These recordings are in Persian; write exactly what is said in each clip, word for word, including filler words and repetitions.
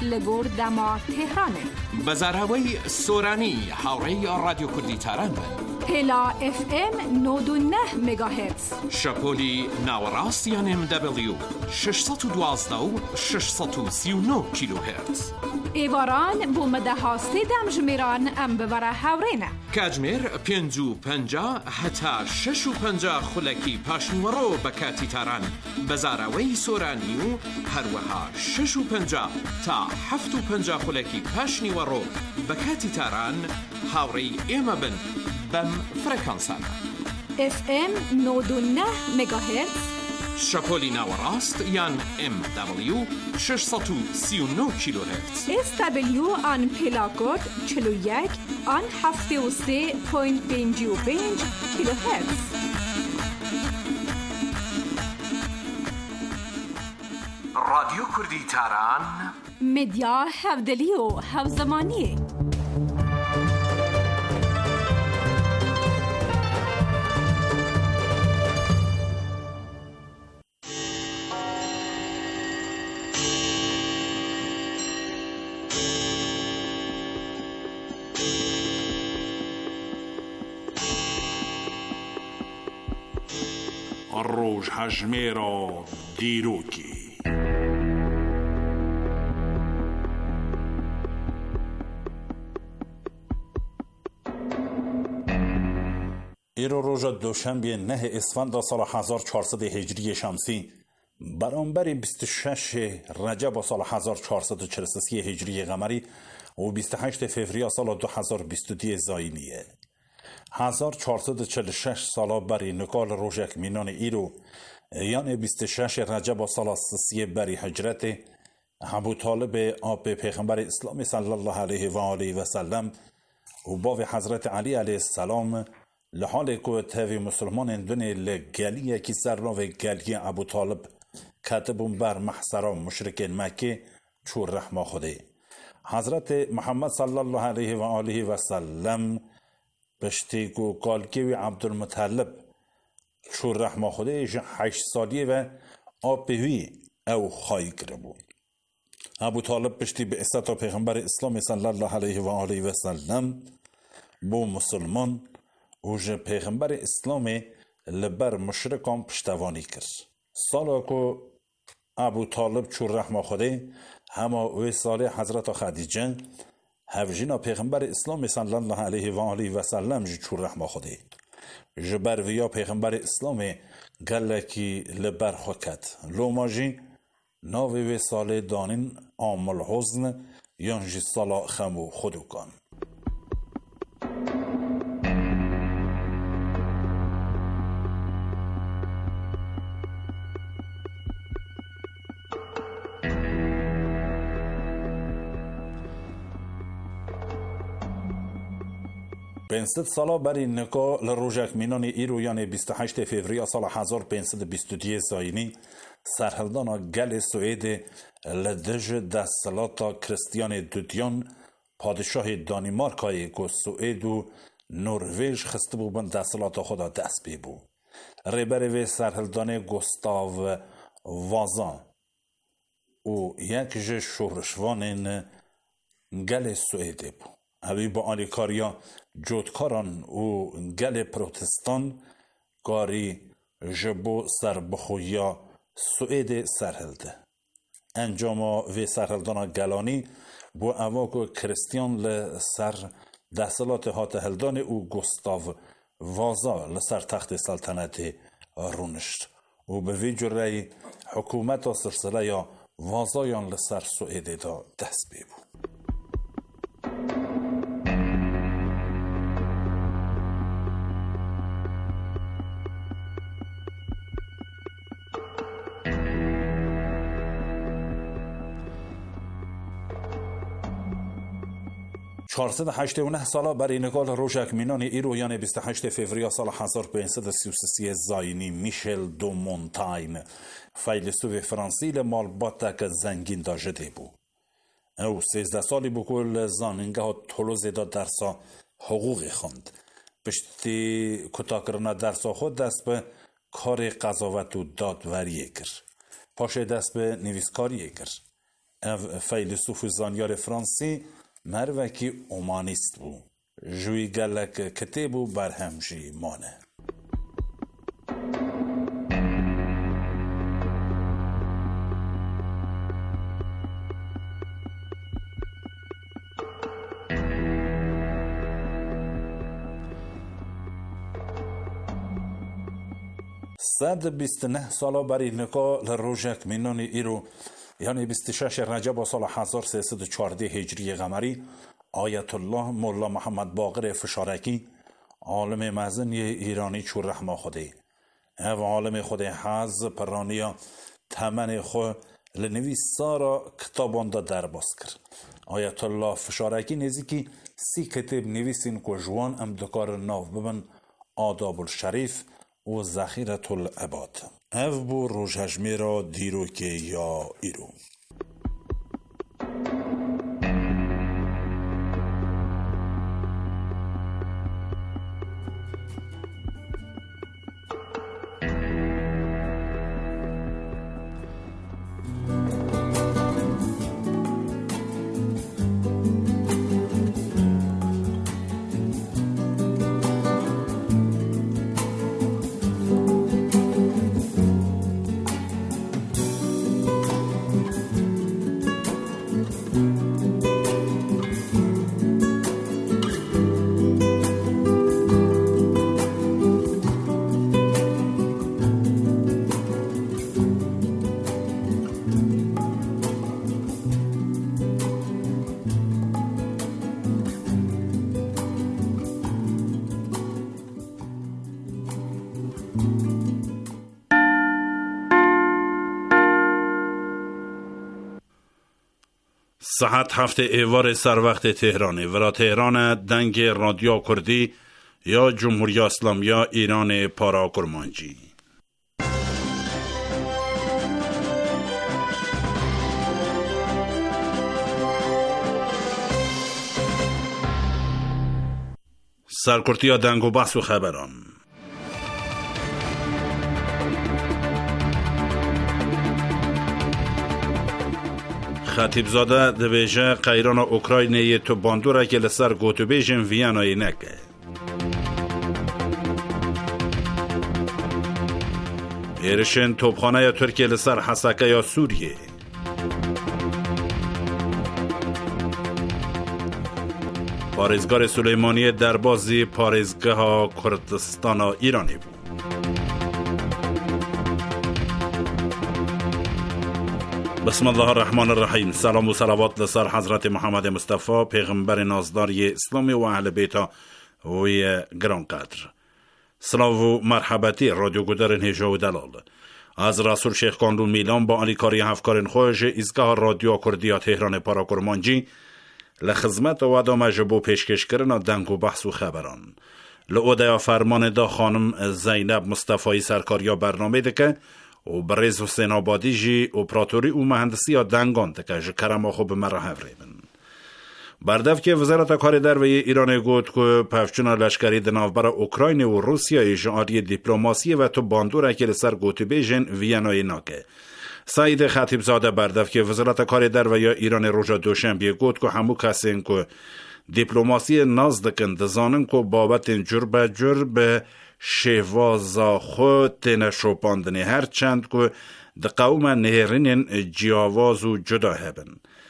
لبور دما تهرانه. بزاراوی سورانی حوری رادیو کردی تران پلا اف ام نود و نه مگاهرتز. شپولی ناوراستیان ام دبلیو ششصد و دوازده و ششصد و سی و نه کیلوهرتز. ایواران بومده هاسته دم جمیران ام ببره حورینه. کجمیر پنج و پنجاه حتی شش و پنجاه خلکی پاشنورو بکاتی تران. بزاراوی سورانی و هروها شش و پنجاه تا هفت و پنجاه خلکی پاشنورو بکاتی تران حوری ایما بن بم فرکانسانه. اف ام نود و نه مگاهرتز. شپولی ناوراست یان ام دبلیو ششصد و سی و نه کیلوهرتز. اس دبلیو آن پلاکود چهل و یک آن هفته و سه پوینت پنج و پنج کیلوهرتز. رادیو کردی تران مدیا هفدلی و هفزمانی. روز هجمیرا دیروکی ایرو روز دوشنبه نه اسفند سال هزار و چهارصد هجری شمسی برابر بیست و شش رجب سال هزار و چهارصد و چهل و سه هجری قمری و بیست و هشت فوریه سال دو هزار و بیست و دو زاینیه. هزار و چهارصد و چهل و شش سالا بری نکال روژک مینان ایرو یعنی بیست و شش رجب سال سی بری هجرت ابو طالب آب پیغمبر اسلام صلی الله علیه و آله و سلم و باو حضرت علی علیه السلام لحال که تاوی مسلمان دونه لگلی کی سر رو گلی ابو طالب کتبون بر محصرا مشرک مکه چور رحمه خوده حضرت محمد صلی الله علیه و آله و سلم بشتی کو کالکیوی عبدالمطلب چور رحمه خوده ایش هشت سالیه و آبهوی او خواهی کربون. ابو طالب بشتی به استطاع پیغمبر اسلام صلی الله علیه و آله و سلم بو مسلمان اوج پیغمبر اسلام لبر مشرکان پشتوانی کرد. سالا که ابو طالب چور رحمه خوده هما اوی سال حضرت خدیجه هفجینا پیغمبر اسلام صلی الله علیه و آله و سلم جی چور رحمه خوده جبر ویا پیغمبر اسلام گلکی لبر خوکت لوما جی ناوی وی سال دانین عامل حزن یان جی سالا خمو خودو کن. پانصد سالا بری نکا لروژک مینان ایرو یعنی بیست و هشت فوریه سال هزار و پانصد و بیست و دو زاینی سرهلدان گل سوئد لدژ دستلاتا کریستیان دودیان پادشاه دانیمارکای که سوئد و نروژ خسته بودن دستلاتا خدا دست بی بو. ریبر و سرهلدان گوستاو وازان و یک ج شورشوان گل سوئد بو. اوی با آلیکاریا جودکاران و گل پروتستان گاری جبو سر بخویا سوئد سرهلده. انجام و سرهلدان گلانی بو اواکو کریستیان لسر دستلات هات هلدان او گوستاو وازا لسر تخت سلطنت رونشت و به وی جرعی حکومت و سلسله یا وازایان لسر سوئد دا دست بیبو. چهارصد و هشتاد و نه سالا بر اینگال روژک مینان ایرو یعنی بیست و هشت فوریه سال هزار و پانصد و سی و سه زاینی میشل دو مونتاین فیلسوف فرانسی لمالباتک زنگین داجده بو. او سیزده سالی بکل زاننگه ها تولوز دا درسا حقوقی خوند. پشتی کتا کرنا درسا خود دست به کار قضاوت و دادوریه کر. پاشه دست به نویسکاریه کر. اف فیلسوف زانیار فرانسی مروکی اومانیست بو جوی گلک کتیبو برهمجی مانه. صد بیست و نه سالا بری نکا لروژک مینانی ایرو یعنی بیست و شش رجب سال هزار و سیصد و چهارده هجری قمری آیت الله مولا محمد باقر فشارکی عالم مزن ایرانی چور رحمه خوده او عالم خوده حز پرانیا تمن خو لنوی سارا کتابانده در باز کرد. آیت الله فشارکی نزیکی سی کتاب نویسین که جوان ام دکار ناو ببن آداب الشریف و ذخیرت العباد. او بو روژهجمی را دیرو که یا ایرو. ساعت هفت ایوار سر وقت تهرانه ورا تهران دنگ رادیو کردی یا جمهوری اسلامی یا ایران پارا کرمانجی. سرکرتی یا دنگ و بحث و خبران. خطیب زاده دویجه قیران اوکراینی تو باندوره که لسر گوتو بیجن ویانایی نکه. ایرشن توبخانه یا ترکیه لسر حسکه یا سوریه. پارزگار سلیمانی در بازی پارزگاه کردستان ایرانی بود. بسم الله الرحمن الرحیم. سلام و صلوات لسر حضرت محمد مصطفی پیغمبر نازداری اسلامی و اهل بیتا و گران قدر. سلام و مرحبتی رادیو گودرن هجا و دلال از رسول شیخ کاندون میلان با علیکاری هفکارن خوش ایزگاه رادیو کردیا تهران پارا کرمانجی لخدمت و ادامه جبو پیشکش کردن دنگ و بحث و خبران. لعوده فرمان دا خانم زینب مصطفی سرکاریا برنامه دکه و بریز حسین آبادی جی اپراتوری و مهندسی ها دنگان دکه جه کرم خوب مرحب ریبن. بردف که وزارت کار در وی ایران گفت که پفچون لشکری دناوبر اوکراین و روسیه اجاری دیپلماسی و تو باندوره که لسر گوتو بیجن ویانای ناکه. سعید خطیب زاده بردف که وزارت کار در وی ایران روژا دوشنبه گفت که همو کسین که دیپلماسی ناز دکن دزانن که بابت جربه جربه شوازا خود تینه شوپاندنی هر چند که ده قوم نهرین جیاواز و جدا هبن.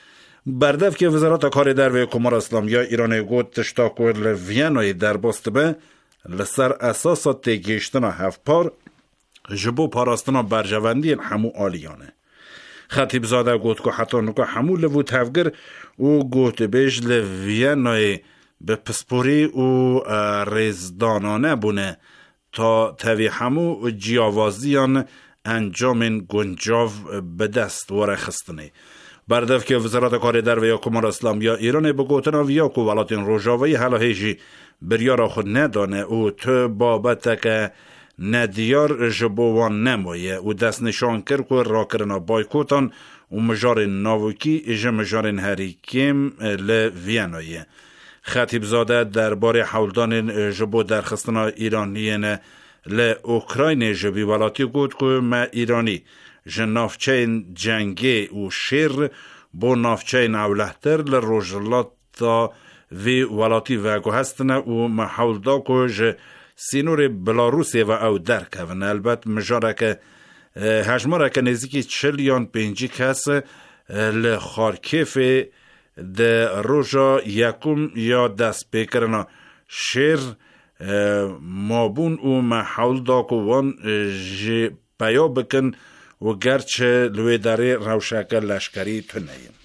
بردف که وزارت کار در و کمار اسلامی ایران گود تشتا که لویانای در باست به لسر اساسات گیشتنا هفت پار جبو پاراستنا برجواندی همو آلیانه. خطیب زاده گود که حتی نکا همو لوو تفگر و گود بیش لویانای به پسپوری و رزدانانه بونه تا تاوی همو جیاوازیان انجام گنجاو به دست وره خستنه. بردف که وزارت کار در و یا کمار اسلامی ایران بگوتن و یا که ولاتین روژاوی حالا هیجی بریارا خود ندانه و تو بابت که ندیار جبوان نمایه و دست نشان کرد که را کرنا بایکوتان و مجار ناوکی اجا مجار هریکیم لویانایه. خطیب زاده درباره حولدان جبو درخستان ایرانیین ل اوکراین جبی ولاتی گفت که ما ایرانی جنافچه جنگی و شیر بو نافچه نولهتر لروجلات وی ولاتی و گو هستنه و محول دا که سینور بلاروسی و او درک هفن. البته مجاره که هجماره که نزدیکی چل یان پنجی کس لخارکیف ده روژا یکم یا دست بکرنا شیر مابون و محول دا که وان جی پیا بکن و گرچه لوی داره روشک لشکری تنهیم.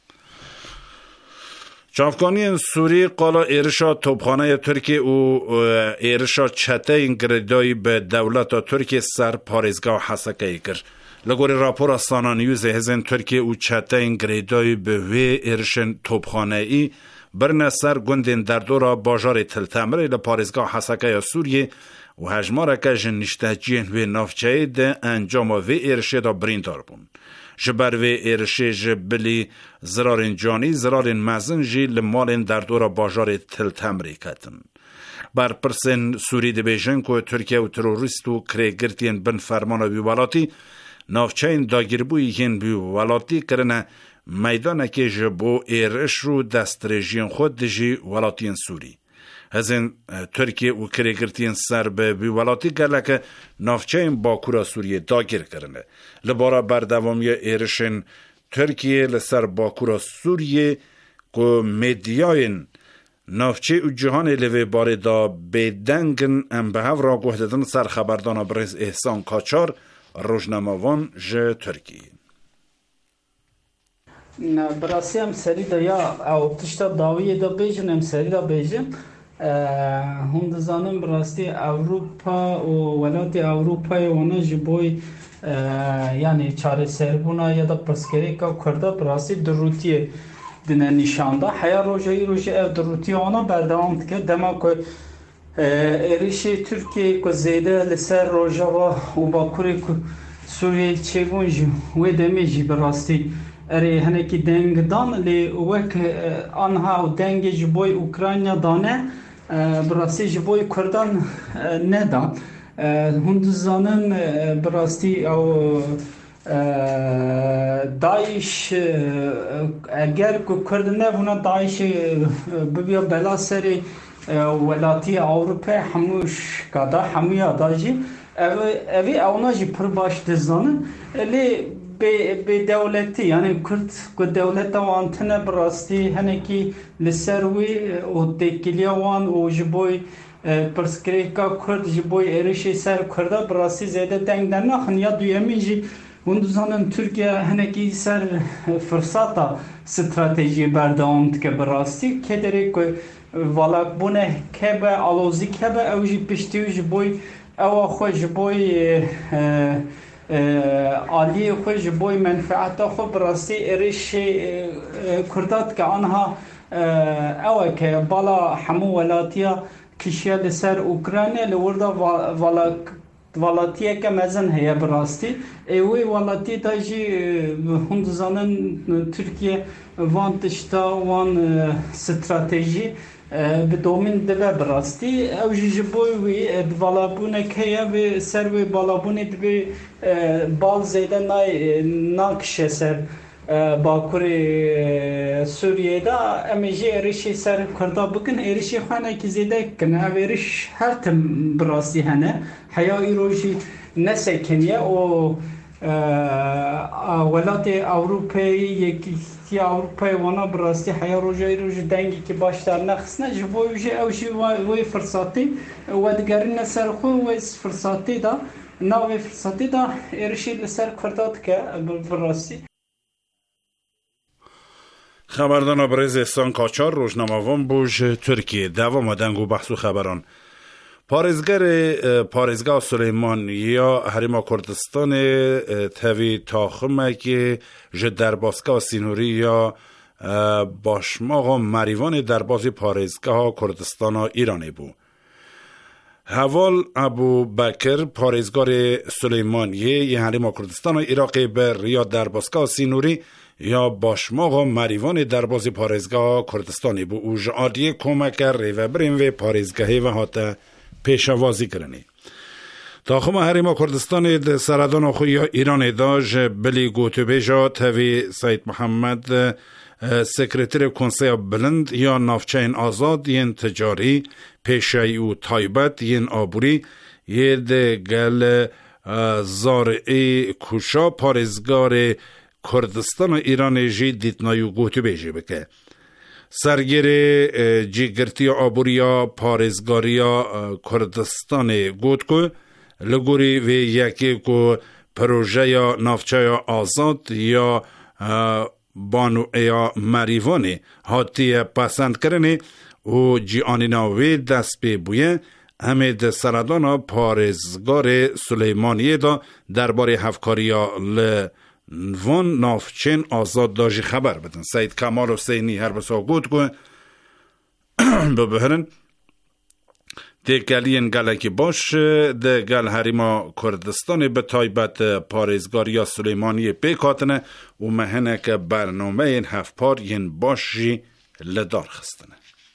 چافکانی سوری قالا ایرشا توپخانه ترکیه و ایرشا چته این گردایی به دولت ترکیه سر پارزگاه حسکه کرد. لگوری راپور استانا نیوز هزین ترکیه و چته این گردایی به وی ایرشن توپخانه ای برن سر گندین در دورا باجار تلتمره لپارزگاه حسکه سوریه و هجماره که جنشته جین وی نافچه ده انجام وی ایرشه دا بریندار بون. جبر وی ایرشه جبلی زرارین جانی زرارین مزن جی لمالین در دورا باجار تلتمره کتن. بر پرسن سوری ده بیجن که ترکیه و تروریست و کریگرتین بن فرمان بیوالاتی نافچه این داگیربوی هین بیوالاتی کرنه میدانه که جبو ایرش رو دست رژین خود دجی ولاتین سوری. هزین ترکیه و کریگرتین سر به بیوالاتی گله که نافچه این باکورا سوریه داگیر کرنه. لبارا بردوامی ایرشن ترکیه لسر باکورا سوریه که میدیاین نافچه و جهان لوی باره دا بیدنگن ام به هف را گوهددن سر خبردان برز احسان کاچار روزنامه‌وان ژ ترکیه. براسی هم سری دا یا او تشتا داویه دا بیجن هم سری دا بیجن هم دزانم براستی اروپا و ولات اروپای وانا جبوی یعنی چاره سربونا یا دا پرسکری که کرده براستی دروتیه دنه نشانده حیا روژایی روژه او دروتی آنا بردوام که دما که ایریشی ترکیه که زیده لسر روژه و باکوری که سوریه چگون جی و دمی جی براستی اری هنکی دنگ دان لی وک آنها و دنگ جبوی اوکراینیا دانه براستی جبوی کردان ندان هند زانن براستی او داعش اگر که کرد نبونا داعش ببیا بلا سری ولاتی اروپا هموش کادا همی آداجی اوی اونا جی پر باش دزانن لی به دولتی یعنی کرد که دولت وان تنه براستی هنکی لسروی و دکیلیا وان و جبوی پرسکریکا کرد جبوی ایرشی سر کرده براستی زیده دنگ در نخن یا دویمی جی وندوزانن ترکیه هنکی سر فرصتا استراتژی بردامد که براستی که داری که والاک بونه که به آلوزی که به اوجی پشتیو جبوی او خو جبوی عالی خو جبوی منفعت خو براستی ایرش کردات که آنها او که بالا همو ولاتیا کشیا لسر اوکراینه لوردا والا ولاتیه که مزن هیا براستی ایوی ولاتی داجی هند زانن ترکیه وان تشتا وان استراتژی به دومین دو براستی او جبوی وی دوالابونه که و سر و بالابونه دو بال زیده نای ناکشه سر باکوری سوریه دا امیجی ایرشی سر کرده بکن ایرشی خانه که زیده کنه او ایرش هر تم براستی هنه حیا ایروشی نسکنیه و ولات اروپایی یکی که اروپای وانا براستی حیا روژای روژ دنگی که باشتر نخصنه جبوی اوشی وی فرصاتی و دگرین سر خو وی فرصاتی دا ناوی فرصاتی دا ایرشی لسر کرداد که براستی. خبردان برز احسان کاچار روزنامه‌وان بوژ ترکیه دوام دنگو بحث و خبران. پارزگر پارزگاه سلیمان یا حریم کردستان توی تاخمه که جه دربازگاه سینوری یا باشماغ مریوان دربازی پارزگاه کردستان ایرانی بود. حوال ابو بکر پارزگار سلیمانیه یا حریم کردستان عراقی به ریا دربازگاه سینوری یا باشماغ مریوان دربازی پارزگاه کردستانی بود. او جعادی کمک ریوه برین و پارزگاهی و حتی پیشوازی کرنی. تاخم هریما کردستان سردان خو یا ایران داج بلی گوتو بیجا تاوی سید محمد سکرتر کنسیا بلند یا نافچین آزاد ین تجاری پیشایی و تایبت ین آبوری یه ده گل زارعی کشا پارزگار کردستان ایران جی دیتنایو گوتو بیجی بکه سرگیر جیگرتی آبوریا پارزگاریا کردستان گوت کو لگوری و یکی کو پروژه یا نافچه یا آزاد یا بانو یا مریوانی هاتی پسند کرنه و جیانی ناوی دست پی بویه همه ده سردان پارزگار سلیمانیه دا درباره هفکاریا لون نافچین آزاد داجی خبر بدن. سید کمال حسینی هر بسا گود که ببهرن ده گلین گلکی باش ده گل هریما کردستان به تایبت پارزگاریا سلیمانی پیکاتنه و مهنه که برنامه این هفت پار ین باشی لدار خستنه.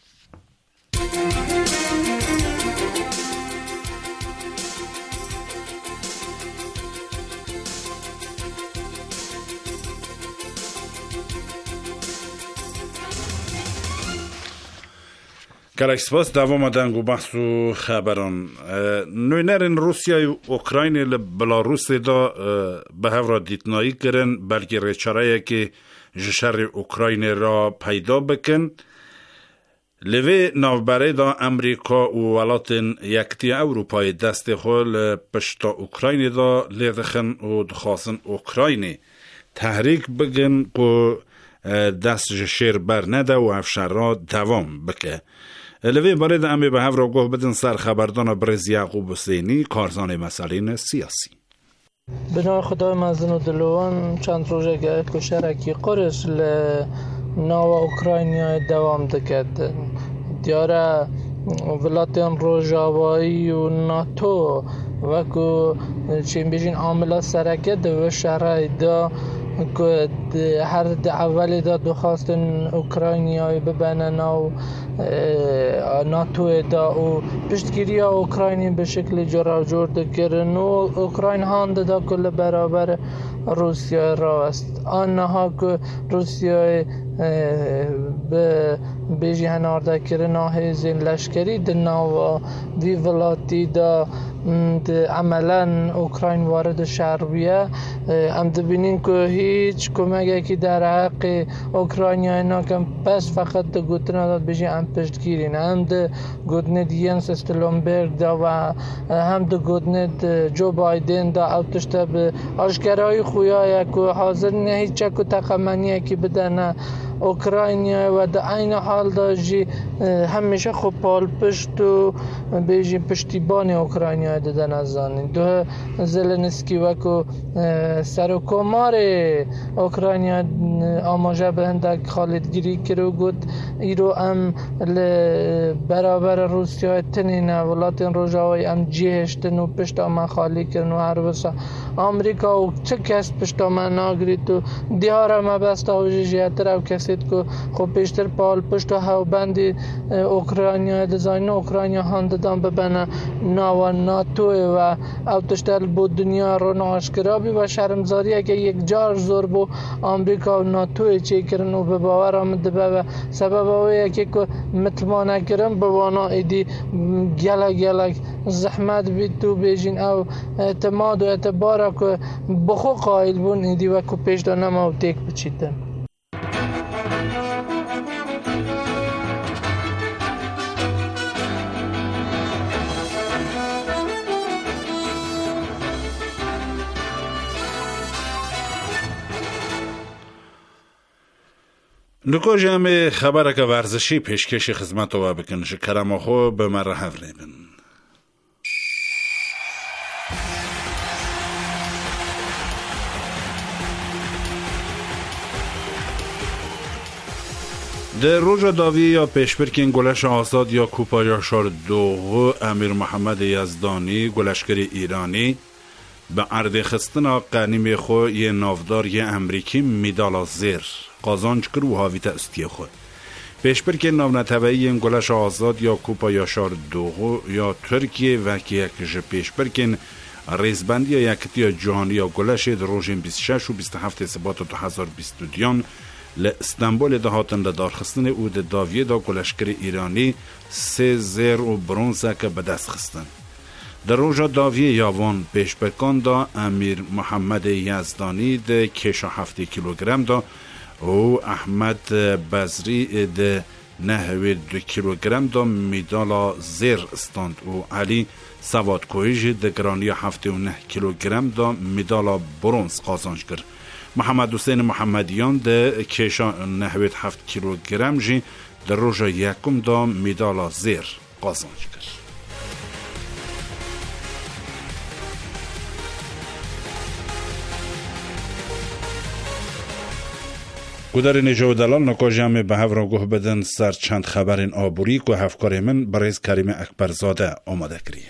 گلک سپاس دوام دنگو بحث و خبران نوینرین روسیای و اوکراین لبلاروس دا به هفرا دیتنایی کرن بلکه ریچارایی که جشر اوکراین را پیدا بکن لوی نوبره دا امریکا و ولاتن یکتی اروپای دست خول پشتا اوکراین دا لیدخن و دخواستن اوکراینی تحریک بگن که دست جشر بر نده و افشار را دوام بکه لوی بارد امی به هفرا گوه بدن سر خبردان برز یعقوب حسینی کارزان مسئلین سیاسی. بنای خدای مزن و دلوان چند روزه که کشرکی قرش لناو اوکراینیا دوام دکد دیاره ولاتین روژاوایی و ناتو وکو چین بیشین عاملا سرکت و شرعی دا که هر اولی دا دخواستن اوکراینیای ببنن و ناتو دا و پشتگیری اوکراینی به شکل جرا جور دکرن و اوکراین هاند دا کل برابر روسیای را است آنها که روسیای به بیجی هنارده کرن آهیزین لشکری دناو وی ولاتی دا عملا اوکراین وارد شهر بیه ام دبینین که هیچ کمگه که در حق اوکراینیا اینا کم پس فقط ده گوتنا داد بیجی ام پشتگیرین هم ده گوتنه ینس استلونبرگ دا و هم ده گوتنه جو بایدن دا او تشته به آشکرهای خویای که حاضر نه هیچ چکو تقمنیه که بدن اوکراینیا و در این حال دا جی همیشه خوب پال پشت و بیجی پشتیبان اوکراینیا دادن از آنی دو زلنسکی وکو سرکومار اوکراینیا آماجه به هندک خالدگیری کرو گود ایرو ام برابر روسیای تنین ولاتین روژاوی ام جیهشتن و پشت آمن خالی کرن و هر بسا آمریکا و چه کس پشت آمن ناگرید و دیار ما بستا و جیهتر و کسید که خب پیشتر پال پشت و هاو بندی اوکراینیا دزاین اوکراینیا هاند دام ببنه ناو ناتو و او تشتل بود دنیا رو ناشکرابی و شرمزاری اگه یک جار زور بو آمریکا و ناتو چه کرن و به باور آمده به سبب اوه که متمانه کرن به وانا ایدی گلک گلک زحمت بید تو بیجین او اعتماد و اعتبار که بخو قائل بون ایدی و که پیش دانم او تیک بچیدن. نکو جمع خبره که ورزشی پیشکش خدمت و بکنش کرم خو به مرحب ریبن. در روز داوی یا پیشبرکین گلش آزاد یا کوپا یاشار دوغو امیر محمد یزدانی گلشگر ایرانی به عرض خستنا قنیم خو یه نافدار یه امریکی میدال زیر قازانج کرد و حاویت استی خود پیشبرکین ناو نتوهی گلش آزاد یا کوپا یاشار دوغو یا ترکیه و که یکش پیشبرکین ریزبندی یکتی جهانی گلش در روزین بیست و شش و بیست و هفت سبات دو هزار و بیست و دو ل استانبول دهاتن لدارخستن او د داویه دا گلشکر ایرانی سه زیر و برونزه که به دست خستن. در روژا داویه یاوان پیشبکان دا امیر محمد یزدانی ده کشا هفته کیلوگرم دا و احمد بزری ده نهوی دو کیلوگرم دا میدالا زیر استاند و علی سواد کویج ده گرانی هفته و نه کیلوگرم دا میدالا برونز قازانش کرد. محمد حسین محمدیان ده کشا نهوی هفت کیلوگرم جی در روژا یکم دا میدالا زیر قازانش کرد. گودر نجو دلال نکو جمع به هفرا گوه بدن سر چند خبرین آبوری که هفکار من برایز کریم اکبرزاده آماده کریه.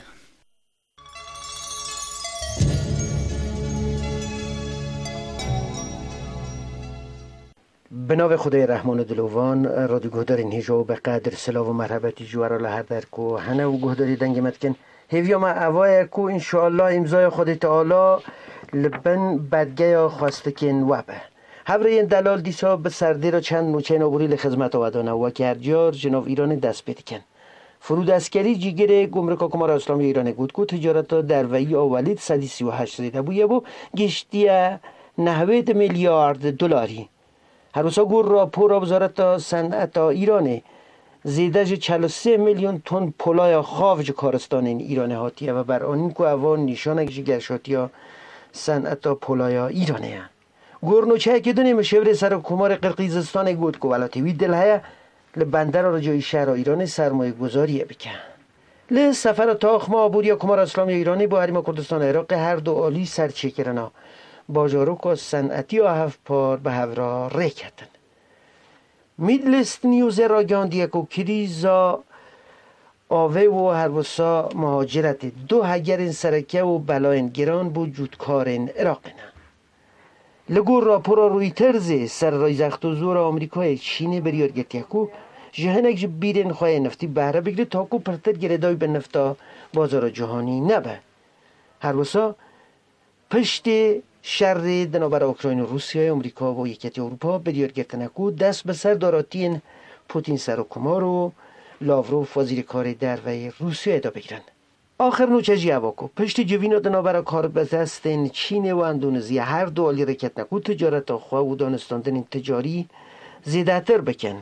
به نام خدای رحمان و دلوان رادیو گودر نجو به قدر سلاو و مرحبتی جوارا لهر در کو هنه و گودری دنگ متکن هیویا ما اوای کو انشاءالله امضای خود تعالی لبن بدگه خواسته کن وبه هبره این دلال دیسا به سردی را چند موچین آبوری لخدمت آودانه و که هر جار جناب ایران دست بیدکن. فرود اسکری جیگر گمرک کمار اسلامی ایران گود کو تجارت در وی آولید صد و سی و هشت زیده بویه بو گشتی نهوید میلیارد دلاری. هر روزا گور را پورا وزارت صنعت ایران زیده چهل و سه میلیون تن پلای خافج کارستان این ایران هاتیه و بر آنین که اوان نشانه گرشاتیا صنعت پلای ایرانه. گورنوچه که دونیم شبر سر کمار قرقیزستان گود که ولاتی وی دل هیا لبندر را جای شهر ایران سرمایه گذاریه بکن ل سفر تاخ ما آبوری کمار اسلامی ایرانی با حریم کردستان عراق هر دو عالی سرچه کرنا باجارو که صنعتی و هفت پار به هورا ریکتن میدلست نیوز را گاندیه که کریزا آوه و هر وسا مهاجرت دو هگر سرکه و بلاین گران بو جودکارین عراق نه لگور راپورا رویترز سر رایزخت و زور آمریکای چینه بریار گتیکو جهنک جب بیرین خواه نفتی بهره بگیره تاکو پرتر گردای به نفتا بازار جهانی نبه هر وسا پشت شر دنابر اوکراین و روسیه امریکا و یکیت اروپا بریار گتنکو دست به سر داراتین پوتین سر و کمار و لاوروف وزیر کار در و روسیه ادا بگیرن آخر نوچه جیواکو پشت جوینا دنابرا کار به دستن چین و اندونزیا هر دو عالی رکت نکو تجارت خواه و دانستاندن تجاری زیده تر بکن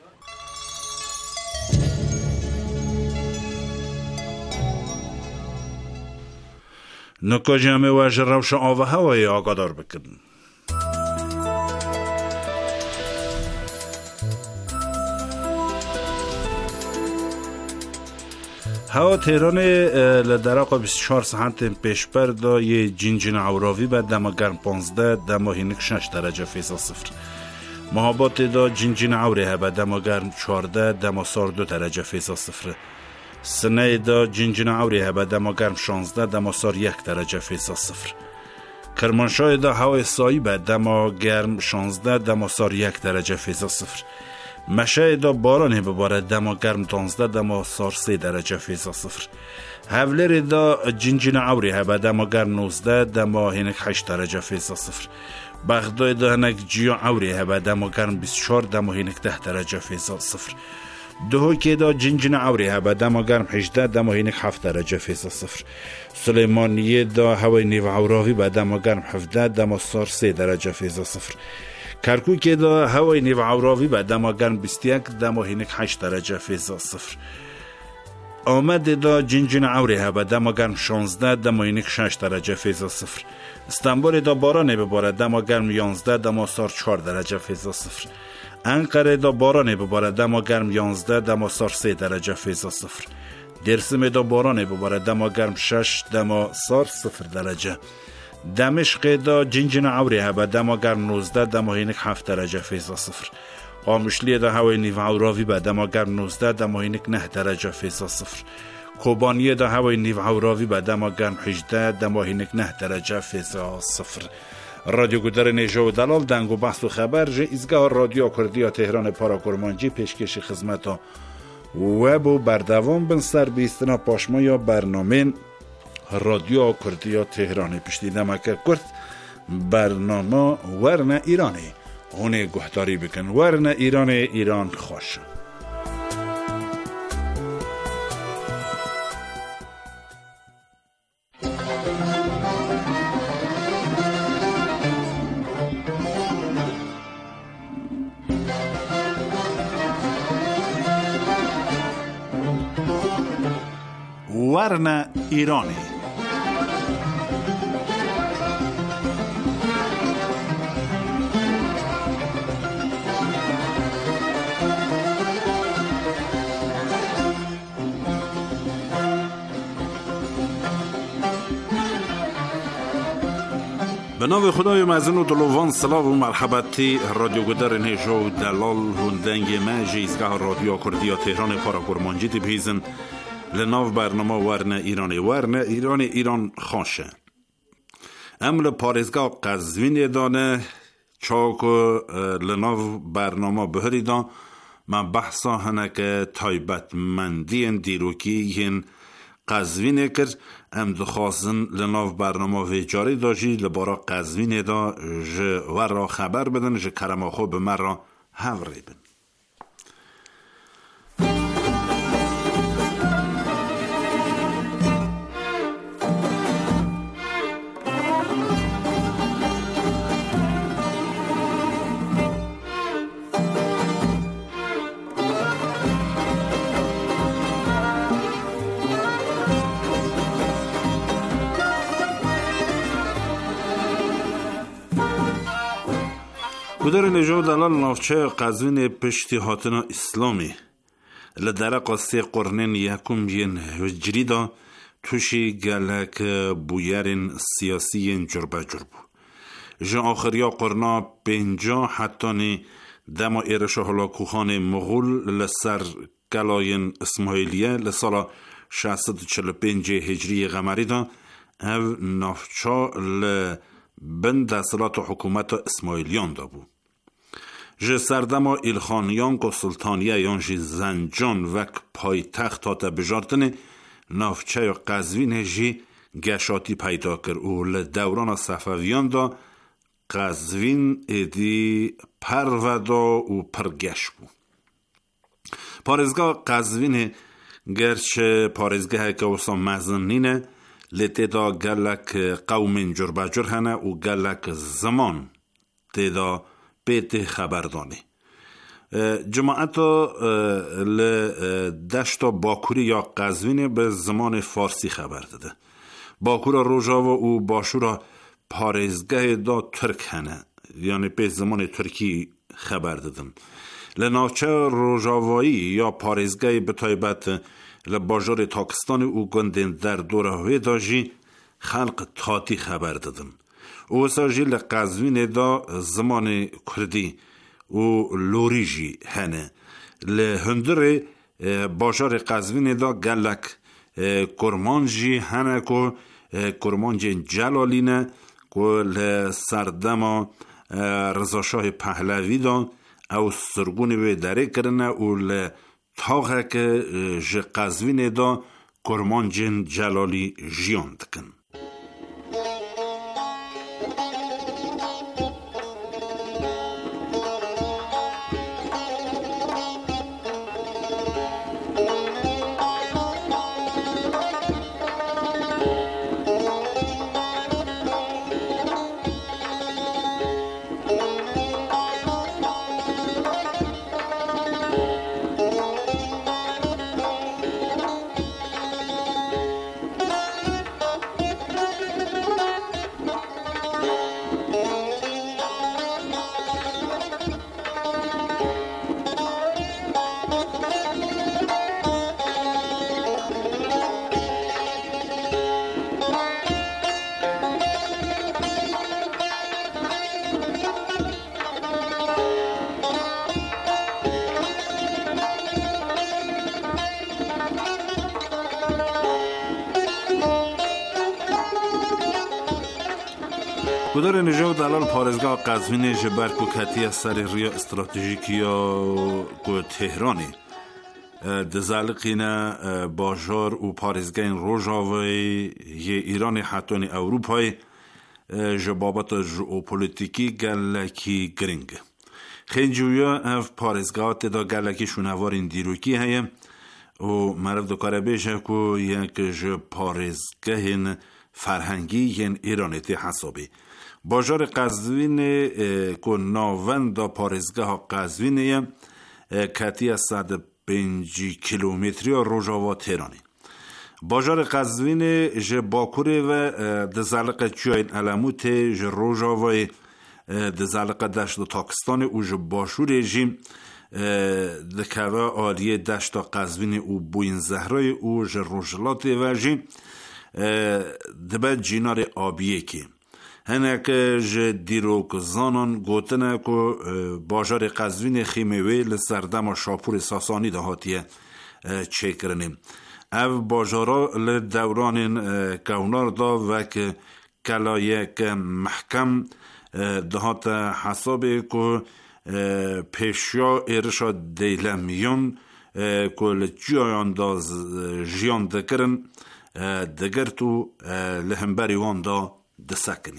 نکا جمعه و جروش آوه هوای آگادار بکن هوا تهران لدراق بیست و چهار ساعت پیشبر دا یه جنجن عوراوی به دما گرم پانزده دما هینک شش درجه فیصد صفر محابات دا جنجن عوره به دما گرم چهارده دما سار دو درجه فیصد صفر سنه دا جنجن عوره به دما گرم شانزده دما سار یک درجه فیصد صفر کرمانشاه دا هوای سایی به دما گرم شانزده دما سار یک درجه فیصد صفر مشه دا بارانه بباره دما گرم دانزده دما سار سه درجه فیصد صفر هولر دا جنجن عوری هبه دما گرم نوزده دما هنک هشت درجه فیصد صفر بغداد دا هنک جیا عوری هبه دما گرم بیست و چهار دما هنک ده درجه فیصد صفر دهوکی دا جنجن عوری هبه دما گرم هجده دما هنک هفت درجه فیصد صفر سلیمانیه دا هوای نیو عوراوی به دما گرم هفده دما سار سه درجه فیصد صفر کرکوک دا هوای نیو عوراوی به دما گرم بیست و یک دما هینک هشت درجه فیصد صفر آمد دا جنجن عوری ها به دما گرم شانزده دما هینک شش درجه فیصد صفر استانبول دا بارانه بباره دما گرم یانزده دما سار چهار درجه فیصد صفر انقره دا بارانه بباره دما گرم یانزده دما سار سه درجه فیصد صفر درسم دا بارانه بباره دما گرم شش دما سار صفر درجه دمشق دا جنجن عوری ها به دما گرم نوزده دما هینک هفت درجه فیصد صفر قامشلی دا هوای نیو عوراوی به دما گرم نوزده دما هینک نه درجه فیصد صفر کوبانیه دا هوای نیو عوراوی به دما گرم هجده دما هینک نه درجه فیصد صفر رادیو گودر نیجو دلال دنگ و بحث و خبر جه ایزگاه رادیو کردیا تهران پارا کرمانجی پیشکش خدمت وب و بردوام بن سر بیستنا پاشما یا برنامه رادیو کردیا تهران پشتی دمکر کرد برنامه ورنه ایرانی اونه گهداری بکن ورنه ایران ایران خوش ورنه ایرانی به نام خدای مزن و دلوان سلام و مرحبتی رادیو گدر نیجو دلال هندنگ من جیزگاه رادیو کردیا تهران پارا گرمانجی دی بیزن لناو برنامه ورنه ایرانی ورنه ایرانی ایران خانشه امل پارزگاه قزوین دانه چاکو لناو برنامه بهری دان من بحثا هنه که تایبت مندی دیروکی هن قزوین کرد ام دخواستن لناو برنامه ویجاری داشی لبارا قزوین دا جه ور را خبر بدن جه کرما خوب به من را هوری بن کدر نجو دلال نافچه قزوین پشتی هاتنا اسلامی لدرق سی قرنین یکم ین هجری دا توشی گلک بویرین سیاسی جربه جربو جا آخریا قرنا پنجا حتی نی دما ایرش هلاکوخان مغول لسر گلاین اسماعیلیه لسالا ششصد و چهل و پنج هجری قمری دا او نافچه لبند اصلات حکومت اسماعیلیان دا بو جه سردما ایلخانیان که سلطانیه یان جی زنجان وک پای تخت تا بجارتنه نافچه قزوین جی گشاتی پیدا کر او لدوران صفویان دا قزوین ایدی پرودا و پرگش بو پارزگاه قزوین گرچه پارزگاه که وسا مزنینه لتدا گلک قوم جربجر هنه و گلک زمان تدا بیت خبردانی جماعت لدشت باکوری یا قزوین به زمان فارسی خبر داده باکورا روژاوا و باشورا پارزگاه دا ترک هنه یعنی به زمان ترکی خبر دادن لناچه روژاوایی یا پارزگاه به تایبت لباجار تاکستان و گندن در دوره داجی خلق تاتی خبر دادن او ساجی لقزوین دا زمان کردی و لوریجی هنه لهندر باجار قزوین دا گلک کرمانجی هنه که کرمانجی جلالینه که لسردما رضاشاه پهلوی دا او سرگونی به دره کرنه و لتاقه که جه قزوین دا کرمانجی جلالی جیان دکن کدر نجو دلال پارزگاه قزوین جبر کو کتی از سر ریا استراتژیکی یا کو تهرانی دزالقین باجار و پارزگین روژاوی یه ایران حتونی اروپای جبابت ژئوپلیتیکی گلکی گرینگ خنجویا اف پارزگاهات دا گلکی شونوارین دیروکی هیم و مرد دو کاره بیشه که یک ج پارزگهین فرهنگی ین ایرانیتی حسابی باجار قزوین که ناوند دا پارزگاه قزوینه کتی از صد پنج کیلومتری روژاوا تهرانی باجار قزوین ج باکوره و دزالق چوین علموت ج روژاوای دزالق دشت و تاکستان و ج باشور جیم دکوه آلیه دشت قزوین و بوین زهرای و ج روژلات و جیم دبه جینار آبیه که هنک ج دیروک زانان گوتنه که باجار قزوین خیموی لسردم و شاپور ساسانی دهاتیه چه کرنیم او باجارا لدوران کونار دا و که کلایه که محکم دهات حسابه که پیشیا ایرشا دیلمیون که لجیان دا جیان دکرن دگر تو لهمبری وان دا دسکنی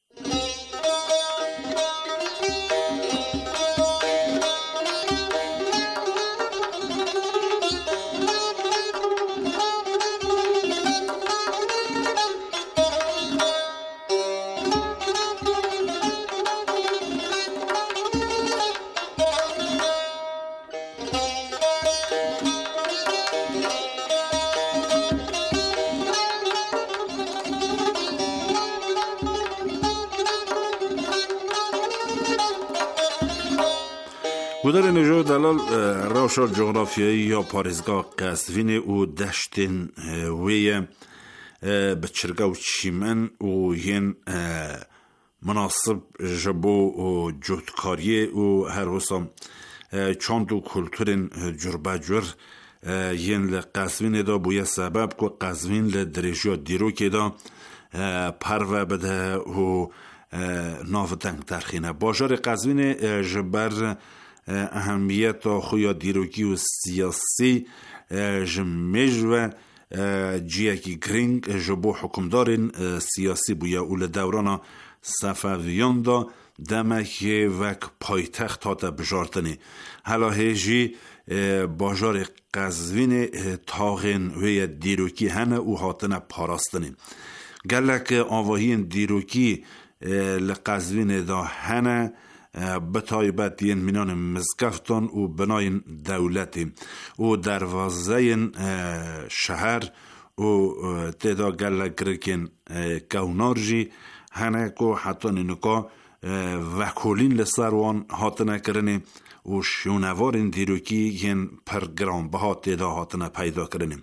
گودر نجا دلال راشا جغرافیایی یا پارزگاه قزوین و دشتین وی بچرگه و چیمن و ین مناسب جبو و جودکاری و هر وسام چند و کلتورین جربه جر ین لقزوین دا بویه سبب که قزوین لدرجه دیرو که دا پرو بده و نافتنگ ترخینه باجار قزوین جبر اهمیت خویا دیروکی و سیاسی جمج و جیاکی گرینگ جبو حکمدارین سیاسی بویا اول دوران صفویان دا دمک وک پایتخت تا بجارتنی حالا هجی باجار قزوین تاغین و دیروکی هنه و هاتنه پاراستنی گلک آواهین دیروکی لقزوین دا هنه بتایبت ین منان مزگفتان و بناین دولتی و دروازه شهر و تدا گل گرکن کونارجی هنه که حتی ننکا وکولین لسروان هاتنه کرنی و شونوارین دیروکی ین پرگرام بها تدا هاتنه پیدا کرنی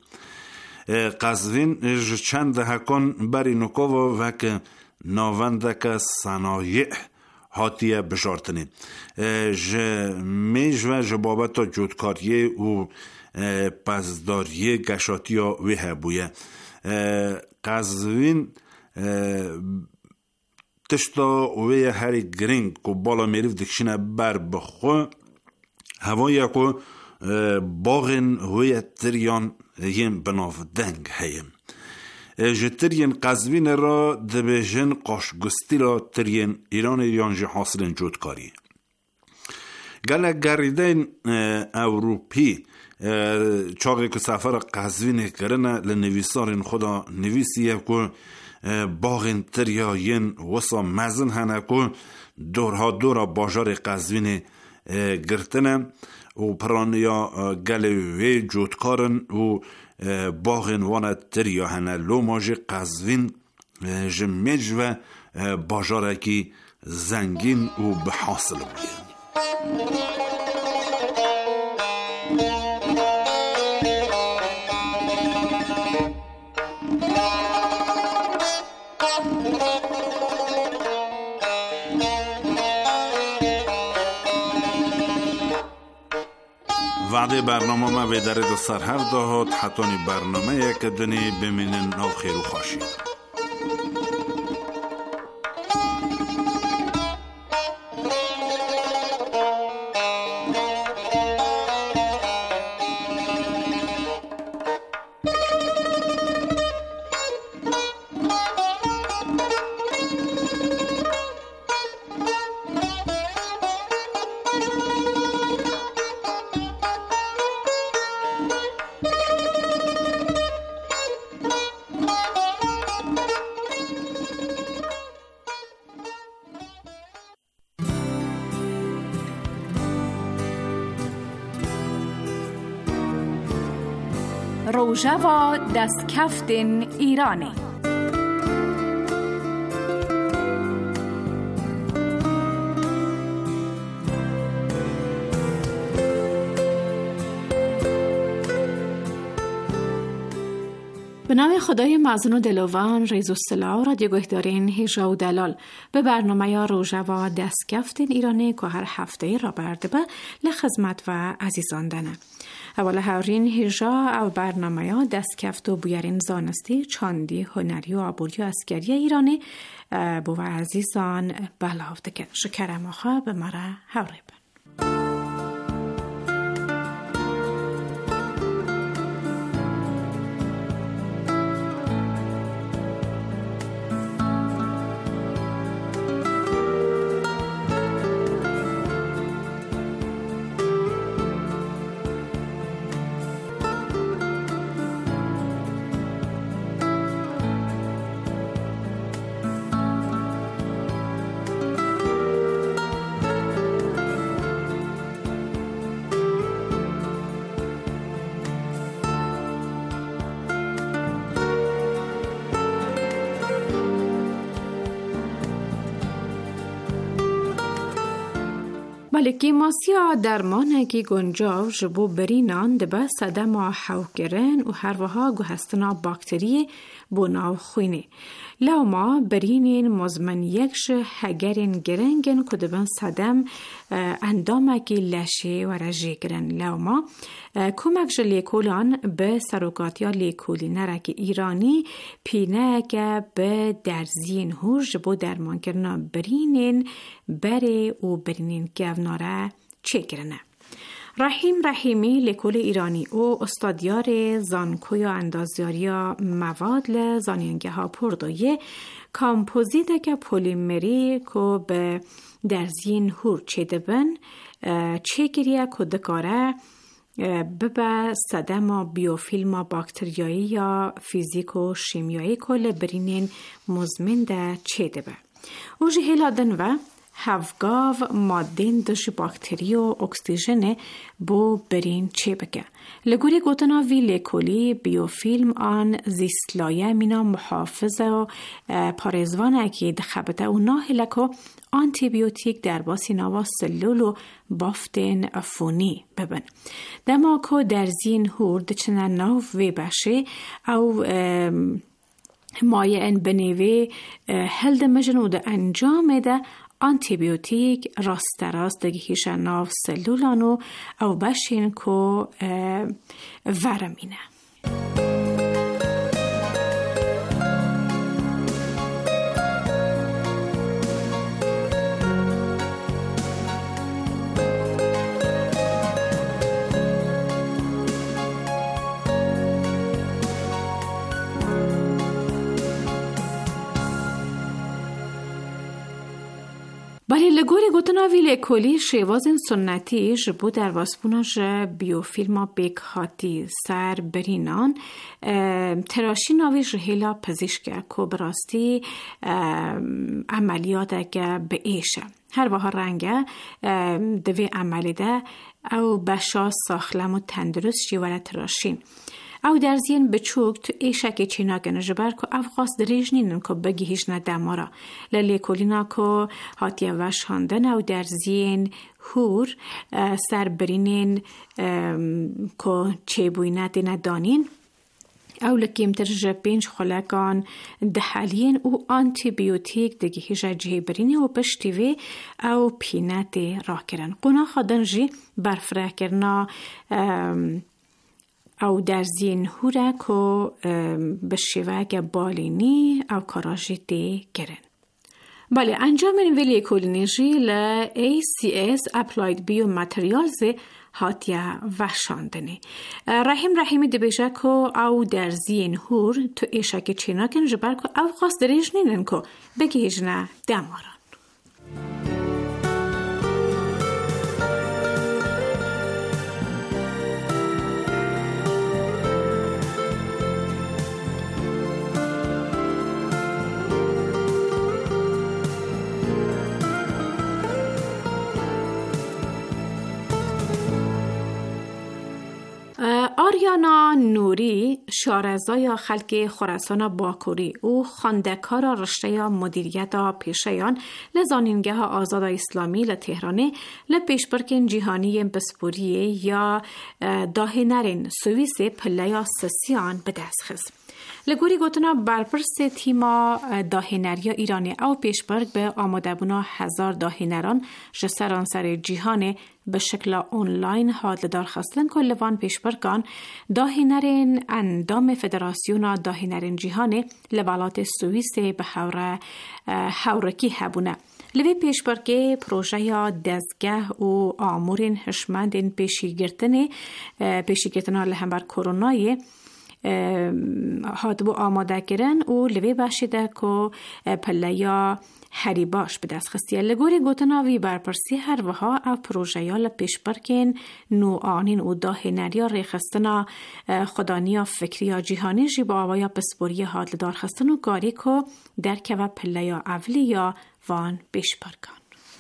قزوین چند هکان بری نکا و وک ناوندک صنایع هاتیه بشارتنی ج میج و جبابت جودکاریه و پزداریه گشاتیا ویه بویه قزوین تشتا ویه هری گرینگ که بالا میریف دکشینه بر بخو هوایی که باغن ویه تریان یم بناف دنگ هیم جترین قزوین را دبیجن قاشگستی را ترین ایران یانجی حاصلین جودکاری گله گریدین اوروپی چاقی که سفر قزوین کرنه لنویسارین خدا نویسیه که باغین تریاین وسا مزن هنه که دورها دورا باجار قزوین گرتنه و پرانیا گله جودکارن و باغن وانا تریا هنه لوماج قزوین جمج و باجارکی زنگین و بحاصل بوید وعده برنامه ما به درد سرهر دهات حتانی برنامه یک دنی بمینن نو خیر و خوشی روژاوا دستکفتن ایرانی. به نام خدای مزون و دلوان ریز و سلا رادیو گهدارین هیجا و دلال به برنامه یا روژاوا دستکفتن ایرانی که هر هفته را برده به لخدمت و عزیزان دنه. اول هرین هیجا او برنامه یا دستکفت و بیارین زانستی چاندی هنری و آبوری و اسکری ایرانی بو عزیزان بلاو دکن. شکرم آخوا به مرا هوری بن. مالکی ماسیا درمانه که گنجاو جبو برینان دبه صدم و حوکرن و هر وها گوهستنا باکتری بوناو خوینه. لو ما برینین مزمن یکش هگرین گرنگن که دبن صدم اندامه که لشه و رجی گرن. لو ما کمکش لیکولان به سروکاتیا لیکولی نرک ایرانی پینه که به درزین هور جبو درمان کرنا برینین بره و برینین گوناره چه گرنه. رحیم رحیمی لیکول ایرانی او استادیار زانکوی و اندازیاری مواد لزانینگه ها پردویه کامپوزیت که پولیمری که به درزین هور چه دبن چه گریه که دکاره ببه صدم و بیوفیلم و باکتریایی یا فیزیک و شیمیایی که لبرینین مزمن ده چه دبه. او جهیل آدن و هفگاو مادین دش باکتری و اکسیژن بو برین چه بگه. لگوری گوتنا وی لیکولی بیوفیلم آن زیستلایه مینا محافظه و پارزوان اکی دخبته و ناهلکو آنتیبیوتیک در باسی نوا سلول و بافتن افونی ببن. دما که در زین هورد چنه ناو وی باشه او مایه ان بنیوی هلد مجنود انجام ده آنتیبیوتیک راست راست دگیش ناو سلولانو او باشین که ورمینه. ولی لگوری گوتنا وی لیکولی شیوازن سنتی جبو در واسپوناش بیوفیلما بیک هاتی سر برینان تراشی ناوی جهیلا پزشکه که براستی عملیات که به ایشه هر وها رنگه دوی عملی ده او بشا ساخلم و تندرست جیوره تراشین او در زین بچوک تو ایشک چیناگن جبر که افغاس دریج نینن که بگی هیچ ندمارا للیکولینا که هاتی وشاندن او در زین هور سر برینین که چه بوینه دینا دانین او لکیم ترجه پینج خلاکان دحالین او آنتیبیوتیک دگی هیچ جه برینه و پشتیوی او پینت را کرن قونا خادن جی برفره کرنا او در زین هوره که به شیوه بالینی او کاراجی دی گرن. بله انجام این ولی کلینیجی ل ای سی اس Applied Biomaterials هاتیه وشاندنی. رحیم رحیمی دی بیشه که او در زین هور تو ایشه که چینا کن جبر که او خواست دریج نینن که بگی هجنه دماران. آریانا نوری شارزای خلک خراسان باکوری او خواندکار رشته مدیریت پیشیان لزانینگه آزاد اسلامی لتهرانه لپیشبرکن جیهانی بسپوری یا داهنرین سویس پلیا سسیان به دست خست. لگوری گوتنا برپرس تیما داهنریا ایرانی او پیشبرگ به آماده بونا هزار داهنران جسران سر جیهانه به شکل آنلاین حال دارخستن کلوان پیشبرگان داهنرین اندام فدراسیون داهنرین جیهانه لولات سوئیس به حوره حورکی هبونه. لوی پیشبرگ پروژه یا دزگه و آمورین هشمندین پیشیگرتنه پیشیگرتنه لهمبر کرونای هاد بو آماده کرن و لوی باشیده که پلیا هری باش به دست خستیه. لگوری گوتنا وی برپرسی هر وها او پروژه یا لپیش برکن نو آنین و داهنریا ریخستنا خدانیا فکریا جیهانی جی با آوایا پسپوری هاد لدار خستن و گاری که در که و پلیا اولی یا وان بیش برکن.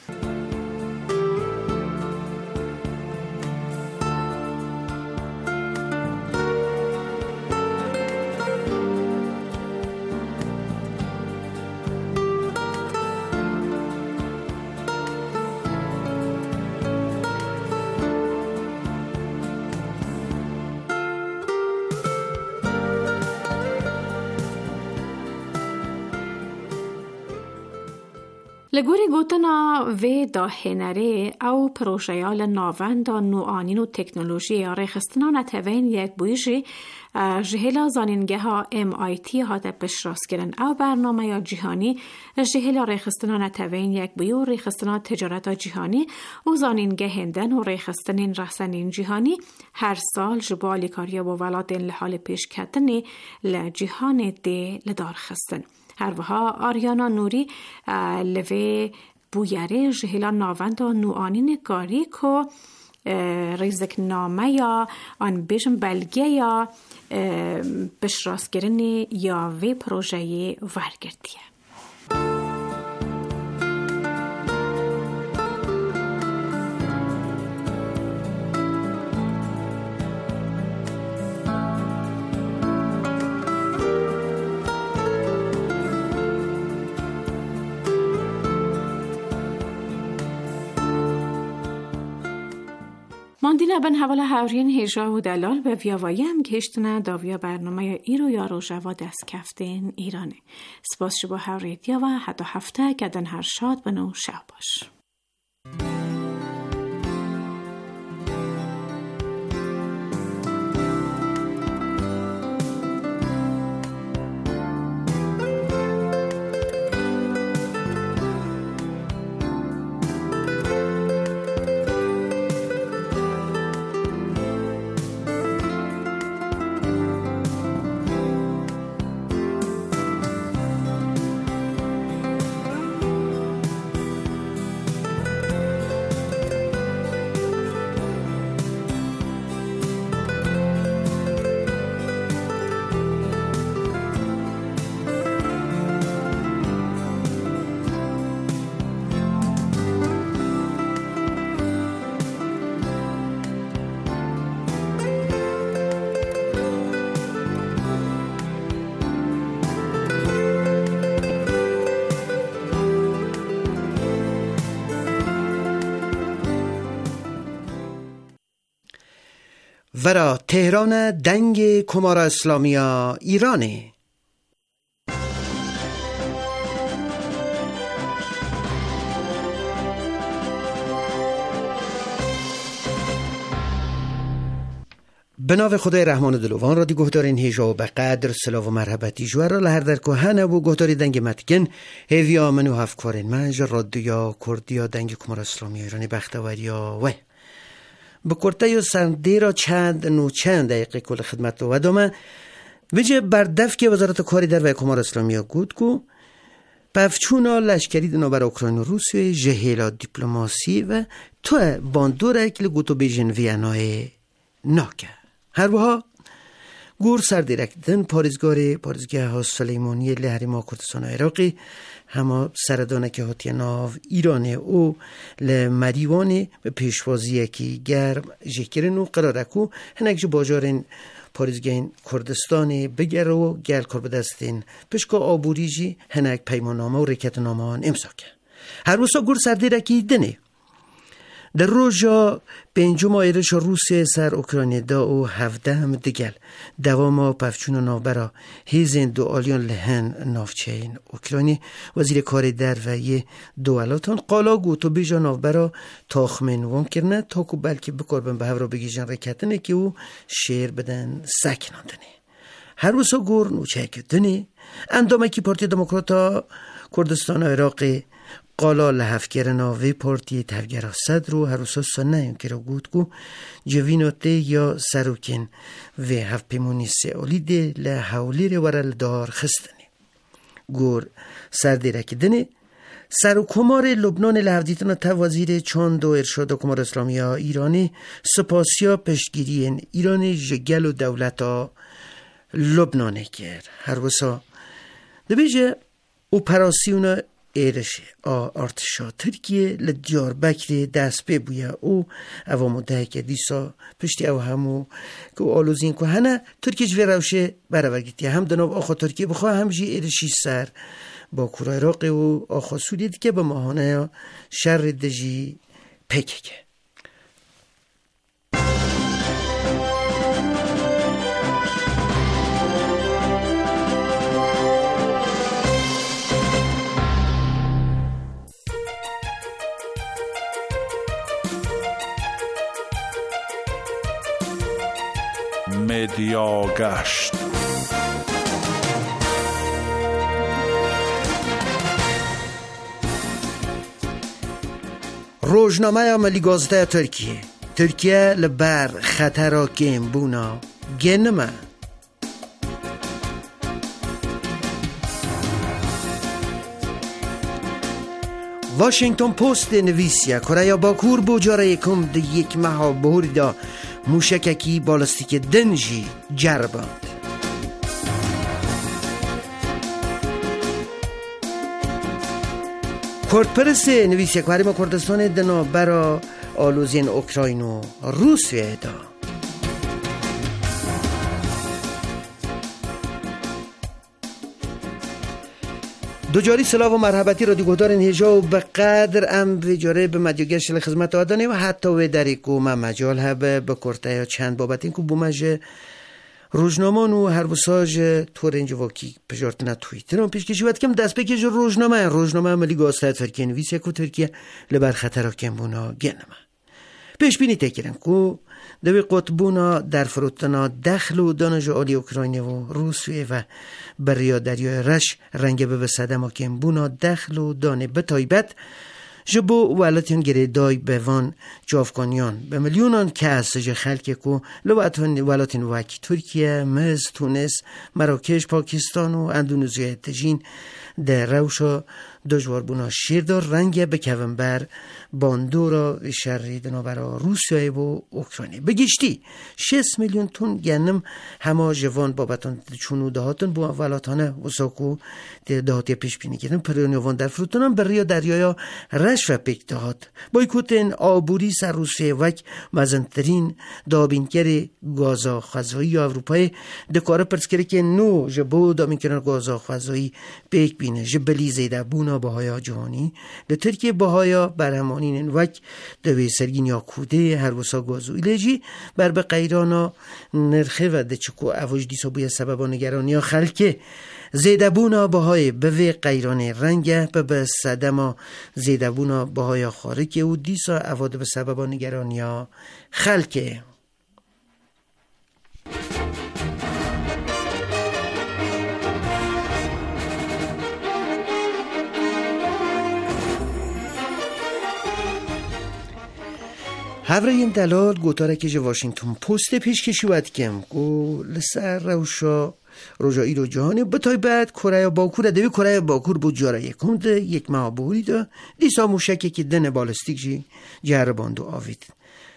لگوری گوتنا و داهنره او پروژیال ناوند نو آنین و تکنولوژی ریخستنا نتوین یک بویجی جهلا زانینگه ها ام آی تی ها ده پشراس کرن او برنامه یا جیهانی جهلا ریخستنا نتوین یک بویو ریخستنا تجارت جیهانی و زانینگه هندن و ریخستنین رحسنین جیهانی هر سال جبالی کاریا با ولادین لحال پیش کتنی لجیهان ده لدار خستن. هر وها آریانا نوری لوی بویره جهلا ناوند و نوانین کاری که ریزک نامه یا آن بیشم بلگه یا بشراسگرنی یا وی پروژه ورگردیه. ماندینا بن حوالا هاورین هیجا و دلال به ویاوایی هم کشتنه داویا برنامه ایرو یا روژوا دست کفتین ایرانه. سپاس شبا هاوریدیا و حتی هفته کدن هر شاد بنو شب باش. ورا تهران دنگ کمار اسلامیا ایرانه. به نام خدای رحمان دلوان را دی گهدارین هیجا و بقدر سلاو و مرحبتی جوه را لهر در که هنه و گهداری دنگ متکن هیویا منو هفکارین منج رادویا کردیا دنگ کمار اسلامیا ایرانی بختوریا و به کرته یا سنده را چند نو چند دقیقه کل خدمت و ودامه ویجه بردف که وزارت کاری در و کمار اسلامی ها گود کو پفچونا لشکری دنو بر اوکراین و روسیه جهیلا دیپلماسی و تو باندور اکل گوتو بیجن وینای ناکه هر وها گور سردیرکدن پارزگار پارزگاه ها سلیمانی لحریما کردستان عراقی هما سردانه که هاتی ناو ایران او لمریوان به پیشوازی که گرم جکرن و قرارکو هنک جو باجارن پارزگین کردستان بگر و گل کرد دستین پشکا آبوریجی هنک پیمانامه و رکتنامه آن امضا کرد. هر روزا گور سردیرکی دنه در روزا پنجم ایرش روسیه سر اوکراینی دا و هفده هم دیگل دواما پفچون و نوبرا هیزن دو آلیان لهن نافچین اوکراینی وزیر کار در و یه دولاتان قالا گوتو بیجا نوبرا تاخمن وان کرنه تا که بلکه بکاربن به هفرا بگیجن رکتنه که او شیر بدن سکناندنه. هر روزا گور نوچه کدنه اندامه که پارتی دموکراتا کردستان عراقی قالا لحفگرنا وی پارتی تفگرا صدر و هر روزا سنه یون که را گود کو جوینوته یا سروکن و هف پیمونی سئولی ده لحولی رو ورل دار خستنی. گور سردیرک دنه سروکمار لبنان لحفدیتنا تا وزیر چاند و ارشاد و کمار اسلامی ها ایرانی سپاسیا پشتگیری ایرانی جگل و دولتا لبنانه کرد. هر روزا ده بیجه اپراسیون ایرش ارتشا ترکیه لدیار بکری دست پی بویا او او مده که دیسا پشتی او همو که آلوزین که هنه ترکیه جوی روشه برورگیتی هم دناب آخوا ترکیه بخواه هم جی ایرشی سر با کورای راقی و آخوا سودید که به ماهانه شر دجی پکه که مدیا گشت. روزنامه ملی گازده ترکیه ترکیه لبر خطر کم بونا گنمه واشنگتن پست نویسیه کره باکور بوجاره یکم ده یک ماه بهوری دا موشککی بالستیک دنجی جرباند. کردپرس نویسیه کاری ما کردستان دنا برا آلوزین اوکراین و روسیه دا دوجاری سلاو و مرحبتی را دیگودارن هجا و به قدر ام ویجاره به مدیوگرش لخدمت آدانه و حتی و داری که ما مجال هبه به کرته یا چند بابت این که بومج روزنامان و هر وساج طور اینجا واکی پجارتنا تویتر هم پیش کشی باید کم دست بکش روزنامه روزنامه ملی گازده ترکیه نویسه که ترکیه لبر خطر کم بونا گنمه پیش بینی تکرم که دوی قطبونا در فروتنا دخل و دانش آلی اوکراینه و روسیه و بریا دریای رش رنگ به صدم کم بونا دخل و دانه بتایبت جبو ولاتین گره دای بوان جافکانیان به میلیونان کس جه خلک کو لواتون ولاتین وکی ترکیه مصر تونس مراکش پاکستان و اندونزی تجین در روشا دجوار بونا شیردار رنگ بکوون بر باندورا و شریدنا برا روسیه و اوکراینه بگیشتی شش میلیون تون گنم همه جوان بابتان چونو دهاتون بو ولاتانه وساکو دهاتی پیش بینی کردن پرینوان در فروتونم بریا دریایا رش و پیک دهات بایکوتن آبوری سر روسیه وک مزنترین دابینگر گازا خزایی اروپای دکاره پرسکره که نو جبو دابینگر گازا خزایی پیک بینه جبلی زیده بونا بهایا جهانی در ترکیه بهایا برهمانین وک دوی سرگین یا کوده هر وسا گازو ایلجی بر به قیرانا نرخه و دچکو اوج دیسا بوی سببا نگرانی یا خلکه زیده بونا بهای به قیران رنگه به به صدما زیده بونا بهای خارکه و دیسا اواد به سببا نگرانی یا خلکه هفره این دلال گوتاره که واشنگتن پست پیش کشی باید کم گو لسر روشا روژایی رو جهانی بتای بعد کره باکور دوی کره باکور بود جاره یکم ده یک ماه بوری ده دیسا موشکی که دن بالستیک جی جرباند و آوید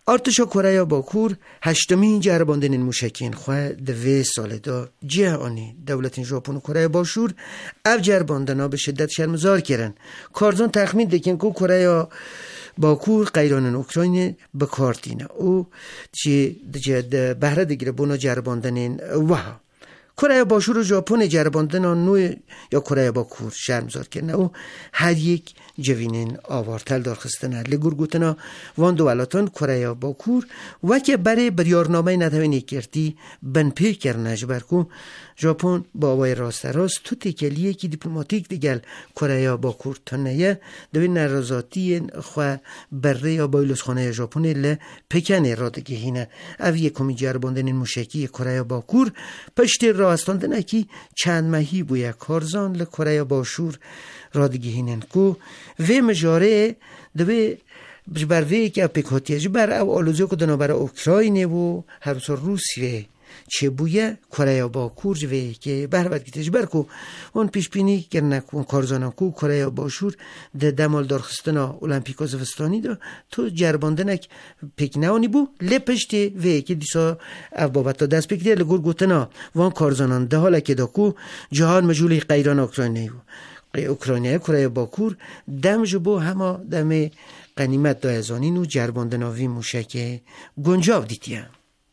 ارتشا کره باکور هشتمین جرباندن موشکین خواه دوی سال دا جهانی دولت ژاپن و کره باشور او جرباندنا به شدت شرمزار کردن. کارزان تخمین دکن که کره باکور قیرانن اوکراین به کارتینه او چی ده بهره دیگره بونا جرباندنین وها کره باشور و ژاپن جرباندن نوع یا کره باکور شرمزار کردن او هر یک جوینین آوارتل دارخستنه لگور گوتنا وان دولتان کره باکور و که برای بریارنامه نتوانی کردی بن پی کرنش برکو ژاپن با آوای راست راست تو تکلیه که دیپلماتیک دیگل کره باکور تنیه دوی نرازاتی خواه بره یا بایلوسخانه ژاپن ل پکن را دگهینه او یکمی جرباندن موشکی کره باکور پشت راستاندن اکی چند ماهی بویا کارزان ل کره باشور را دگهینن کو و مجاره دوی بر وی که اپیکاتیه بر او آلوزیو که دنا برای اوکراینه و هر سر روسیه چه بویه کره باکور جوی که بر وقت گیتش برکو اون پیش بینی کرنه اون کارزانه کو کره باشور ده دمال دارخستنا المپیکا زوستانی دا تو جرباندنک پیک نوانی بو لپشتی وی که دیسا او بابتا دست پیک دیه لگور گوتنا وان کارزانان ده حالا که دا کو جهان مجولی قیران اوکراینه اوکراینه کره باکور دم جبو همه دم قنیمت دایزانین و جرباندناوی موشک گنجاو دیتیم.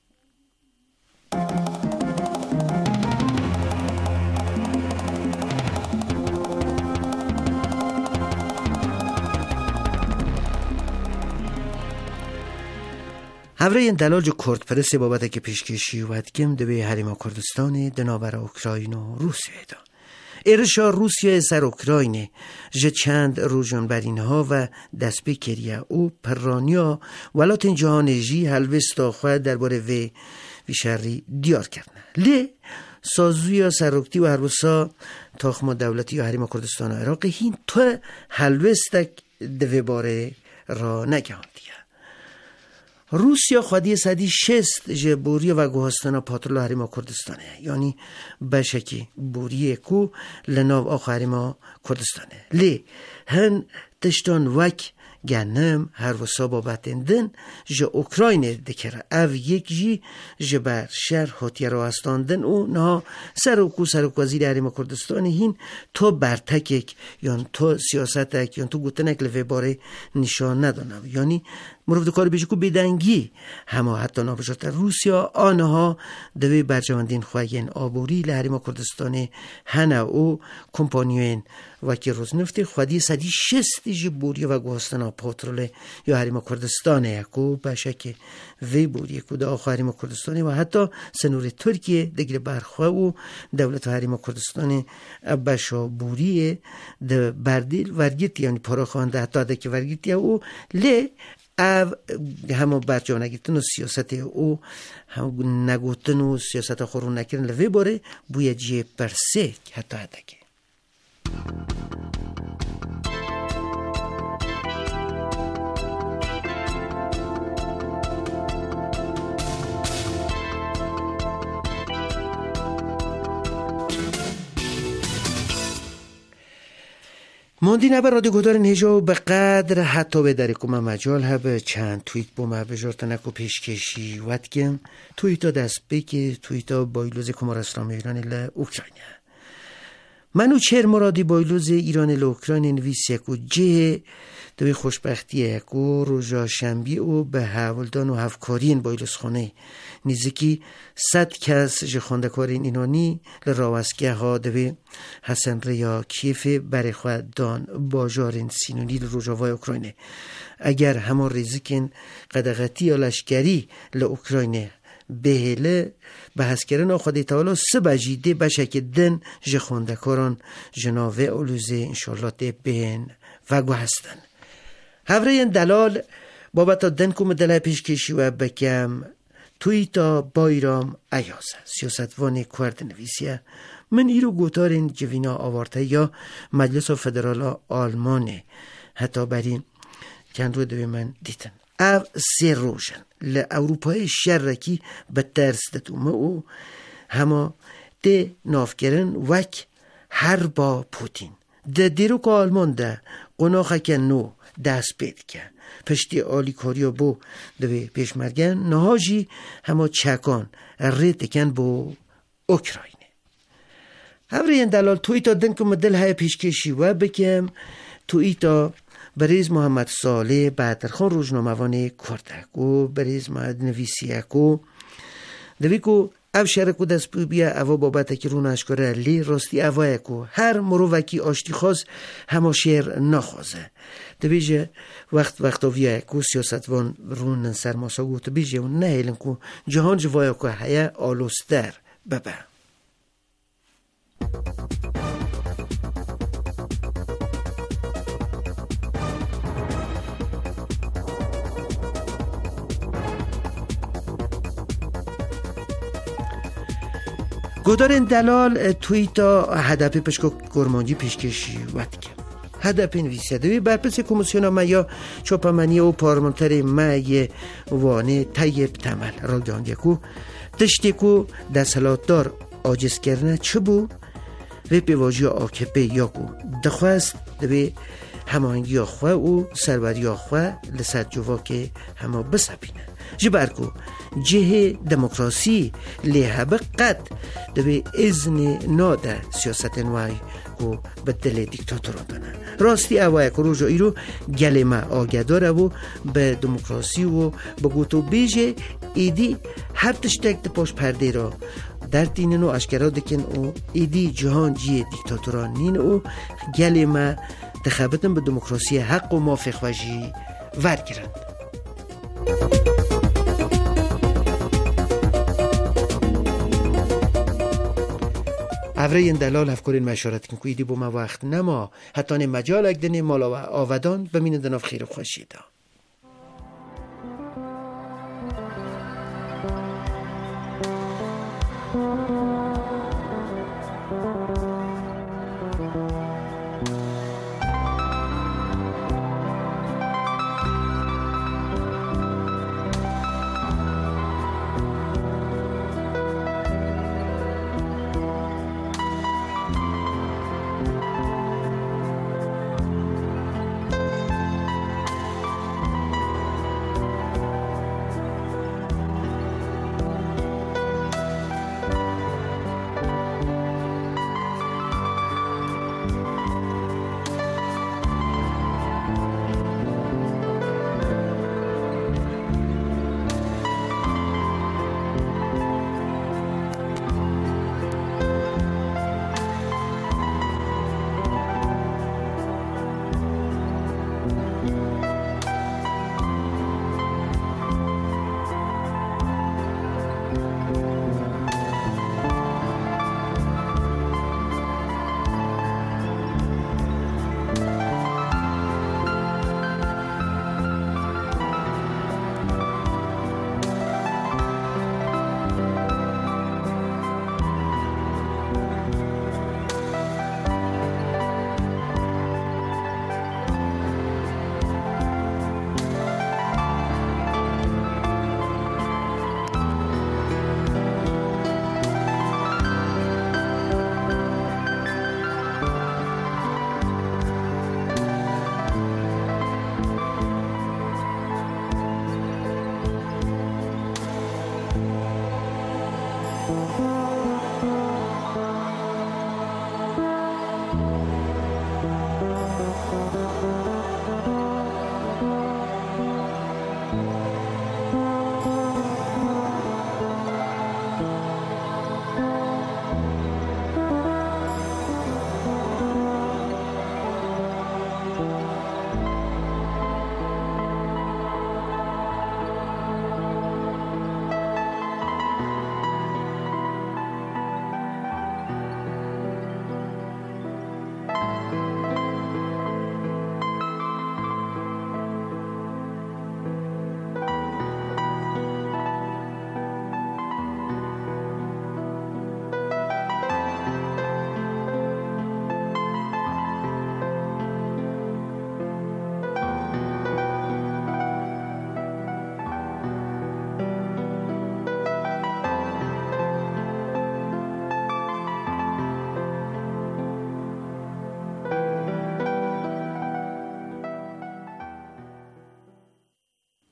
هفره این دلال جو کرد پرس بابت که پیشکشی و ادگم دوی حریما کردستان دنابر اوکراین و روسیه دا ارشا روسیه سر اوکراین جه چند روژان برینها و دست بکریه او پرانیا ولاتن جهان جی هلوستا خواه درباره وی ویشری دیار کردن لی سازویا سرکتی و هروسا تاخما دولتی و حریم کردستان و عراق هین تو هلوستک دوی باره را نگهاندیه. روسیا خودی صدی شست جه بوری و گوهستانا پاترل حریم کردستانه یعنی بشکی بوری کو لناو آخ حریم کردستانه لی هن تشتان وک گنم هر وسا بابتندن جه اوکراین دکره او یک جی جه بر شهر هاتیه را هستاندن او نه سرکو سرکو وزیر حریم کردستان هین تو برتکک یان تو سیاستک یان تو گوتنک لوی باره نشان ندانم یعنی مروف دو کار بیشی که بدنگی همه حتی نابجات روسیا آنها دوی برجواندین خواهین آبوری لحریم کردستان هنه او کمپانیوین وکی روزنفتی خودی صدی شستی جی بوری و گوستان پاترول یا حریم کردستان یکو بشک وی بوری یکو دا آخو حریم کردستان و حتی سنور ترکیه دگر برخواه و دولت حریم کردستان بشا بوری ده بردیل ورگیتی یعنی پاراخوانده حتی ده که ورگیتی او لی او همه برجا نگیتن و سیاست او هم نگوتن و سیاست خورون نکرن لوی باره بوی جیه پرسه حتی حتی که موندی نبر رادیو گدارن هجا به قدر حتی به در کمه مجال هبه چند تویت بومه بجارتنکو پیشکشی ودگم تویتا دست بکی تویتا بایلوز کمار اسلامی ایران ل اوکراینه منو چهر مرادی بایلوز ایران ل اوکراین نویس یکو جه دوی خوشبختی یکو روژا شنبی او به حولدان و هفکارین بایلوز خانه نیزکی صد کس جه خوندکارین اینانی لراوسکه ها دوی حسن ریا کیف برای خواهد دان باجارین سینونی لروژاوای اوکراینه اگر همه ریزکین قدغتی یا لشکری لأوکراینه بهله به هسکرن آخوادی تالا سه بجیده بشک دن جه خوندکاران جناوه اولوزه انشالله ده بین و گو هستن هفره این دلال بابتا دن کم دلای پیشکشی و بکم تویتا بایرام ایازه سیاستوان کرد نویسیه من ایرو گوتارین جوینا آوارته یا مجلس فدرال آلمانه حتی برین چند رو دوی من دیتن او سه روشن لأوروپای شرکی به درس دتومه او همه ده نافگرن وک هر با پوتین ده دیروک آلمان ده قناخه که نو دست بید که پشتی آلی کاریا بو دوی پیشمرگن نهاجی همه چکان ریتکن بو اوکراینه. هفره دلال تویتا دنکم دل های پیشکشی و بکم تویتا بریز محمد صالح بدرخان روزنامه‌وان کردک و بریز محمد نویسیکو دوی کو او شرکو دست بیا او بابت که رو نشکره لی راستی اوه کو هر مرووکی آشتی خواست همه شعر نخوازه دویجه وقت وقت اویه کو سیاستوان رون سرماسا گو تو بیجه و نه ایلن کو جهان جوایه کو هیا آلوستر ببه. گودارن دلال تویتا هدف پشکو گرمانجی پیشکشی وقت که هدف نویسیده برپس کمیسیون میا چوپمنی و پارلمانتر مای وانه طیب تمل را گانگه کو تشتی کو دستلاتدار آجز کرنه چه بو و بیواجی آکپه یا کو دخواست دوی هماهنگی آخواه و سروری آخواه لسد جوا که همه بسپینه جبرکو جه دموکراسی لیهبه قد دوی ازن ناده سیاست نوعی کو بدل دیکتاتوران بنه راستی اوه که روژا ایرو گلمه آگداره و به دموکراسی و بگوتو بیجه ایدی هر تشتک پاش پرده را در دینن و اشکرا دکن او ایدی جهان جیه دیکتاتوران نین او گلمه دخبتن به دموکراسی حق و موافق وجی ورگیرند. اوره این دلال افکارین مشارت کن که ایدی بو ما وقت نما حتی نه مجال اگدنی مالا و آودان بمینه دناف خیر خوشیده.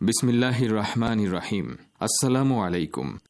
بسم الله الرحمن الرحیم. السلام علیکم.